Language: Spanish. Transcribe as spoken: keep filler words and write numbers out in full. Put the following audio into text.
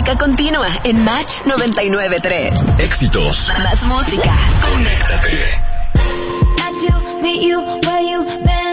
música continua en Match noventa y nueve punto tres. Éxitos. Más música. Conéctate. Got to meet you where you been.